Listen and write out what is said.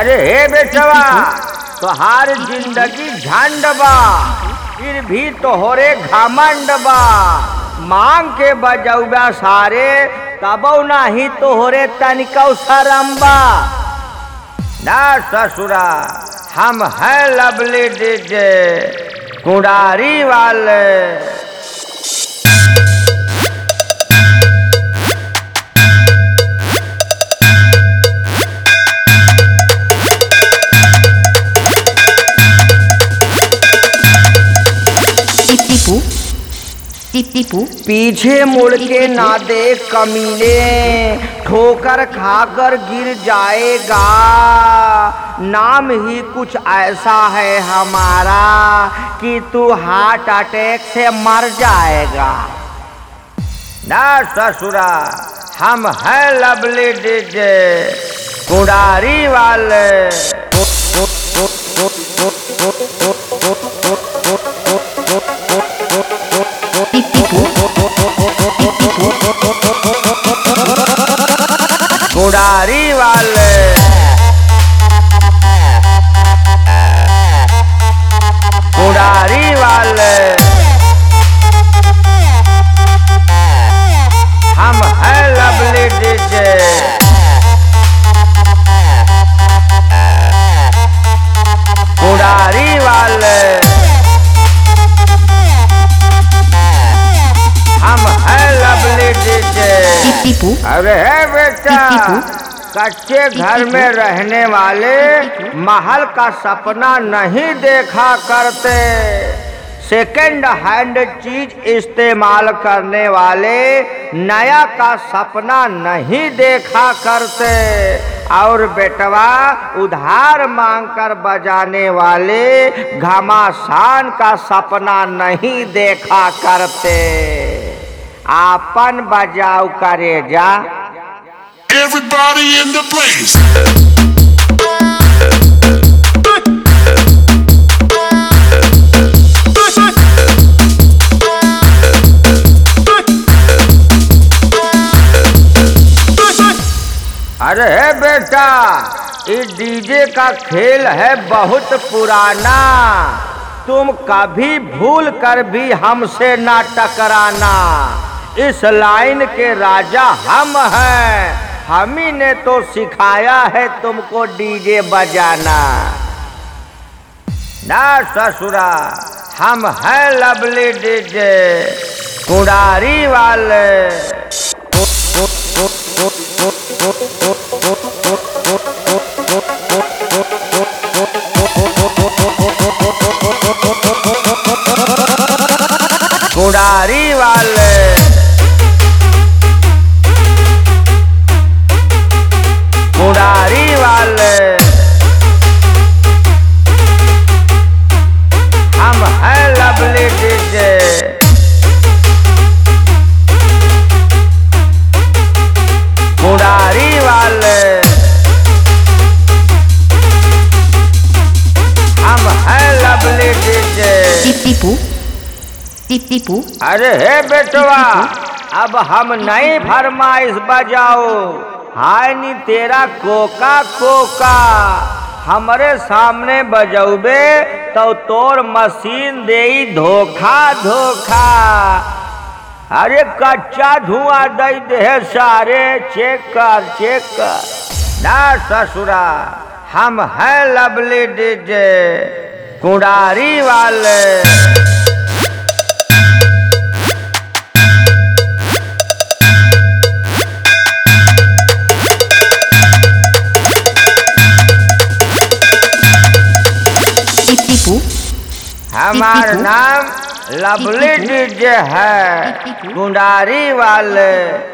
अरे हे बेटवा, तोहार जिंदगी झंड बा, फिर भी तोहरे घमंड बा। मांग के बजौबा सारे तबौ नाही तोहरे तनिकौ शरम बा। ना ससुरा, हम हैं लवली डीजे कुंडारी वाले। टिप्पू पीछे मुड़ के ना देख कमीने, ठोकर खाकर गिर जाएगा। नाम ही कुछ ऐसा है हमारा कि तू हार्ट अटैक से मर जाएगा। ना ससुरा, हम हैं लवली डीजे कुंडारी वाले। कुंडारी वाले, कुंडारी वाले, हम हैं लवली डीजे कुंडारी वाले। हम हैं लवली डीजे। अरे है बेटा, कच्चे घर में रहने वाले महल का सपना नहीं देखा करते। सेकंड हैंड चीज इस्तेमाल करने वाले नया का सपना नहीं देखा करते। और बेटवा, उधार मांगकर बजाने वाले घमासान का सपना नहीं देखा करते। आपन बजाओ करेजा। Everybody in the place. अरे बेटा, इस डीजे का खेल है बहुत पुराना। तुम कभी भूल कर भी हमसे ना टकराना। इस लाइन के राजा हम हैं, हम ही ने तो सिखाया है तुमको डीजे बजाना। ना ससुरा, हम हैं लवली डीजे कुंडारी वाले। कुंडारी वाले, कुंडारी वाले, हम हैं लवली डीजे कुंडारी वाले। हम हैं लवली डीजे। टिप्पू अरे हे बेटवा, अब हम नई फरमाइश बजाओ। हाय नी तेरा कोका कोका, हमरे सामने बजौबे तो तोर मशीन देई धोखा धोखा। अरे कच्चा धुआं दई दे सारे, चेक कर चेक कर। ना ससुरा, हम हैं लवली डीजे कुंडारी वाले। हमारा नाम लवली डीजे है कुंडारी वाले।